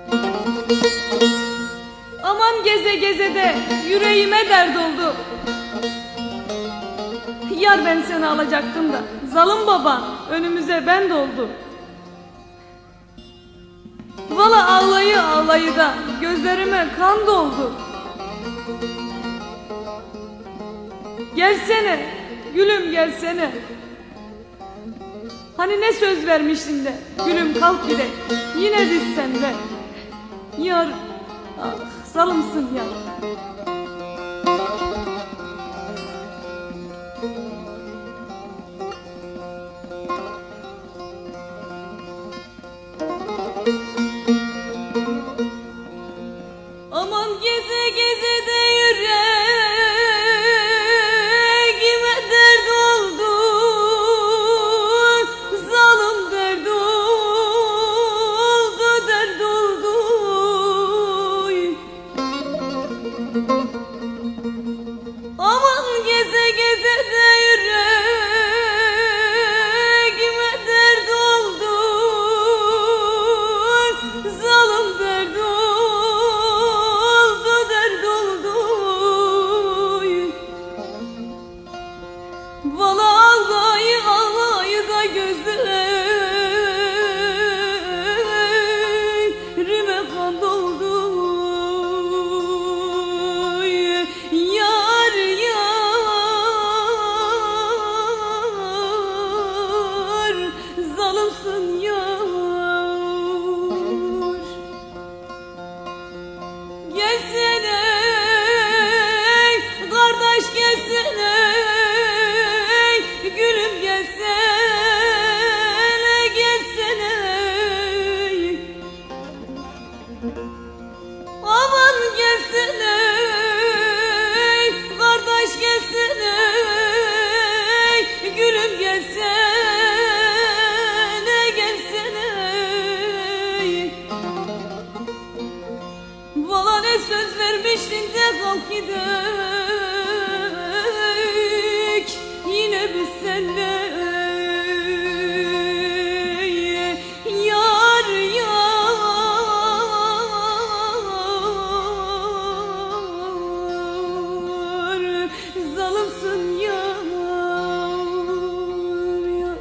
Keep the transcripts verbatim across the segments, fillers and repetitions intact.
Aman geze geze de yüreğime dert oldu. Yar ben seni alacaktım da zalim baba önümüze ben doldu. Valla ağlayı ağlayı da gözlerime kan doldu. Gelsene gülüm gelsene. Hani ne söz vermiştin de gülüm kalk gide. Yine biz sende. Yar ah zalimsin yar. Aman geze geze de yüreğime dert oldu. Zalim dert oldu, dert oldu. Aman geze geze de yüreğime dert oldu. Zalim dert oldu. Valla ağlayı ağlayı da gözlerime kan doldu. Yar yar zalimsin yar. Gelsene kardeş gelsene. Gülüm gelsene, gelsene. Aman gelsene, kardeş gelsene. Gülüm gelsene, gelsene. Valla ne söz vermiştin de kalk gidek. Yine biz senle. Yar yar zalimsin yar yar.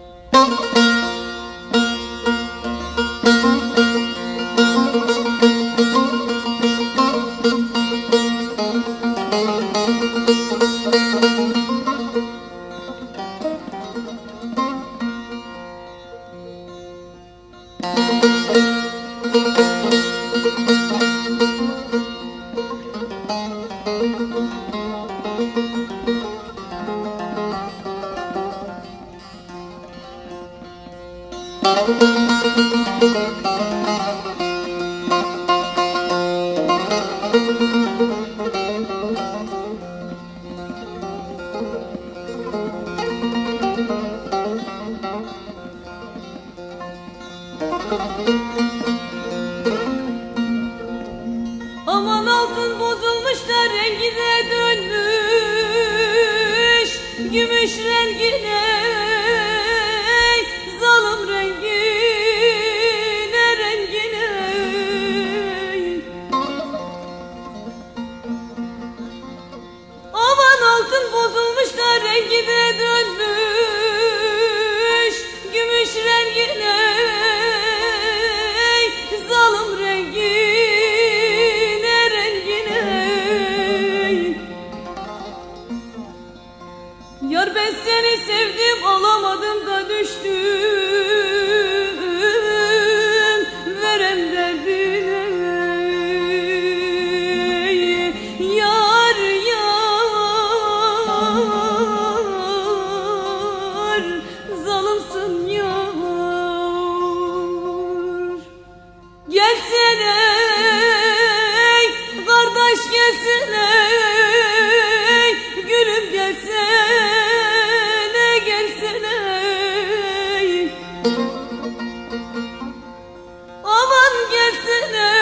Aman altın bozulmuş da rengine dönmüş, gümüş rengine, zalim rengine, rengine. Aman altın bozulmuş da rengine dönmüş, gümüş rengine, zalim rengine. Yar ben seni sevdim alamadım da düştüm verem derdine. Yar yar zalimsin yar. Gelsene kardeş gelsene. Gülüm gelsene, gelsene. Aman gelsene,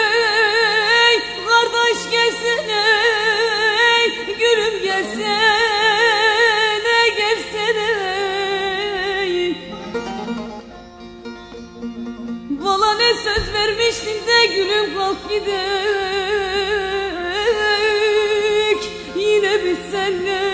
kardeş gelsene. Gülüm gelsene, gelsene. Valla ne söz vermiştin de gülüm kalk gidek. Yine biz senle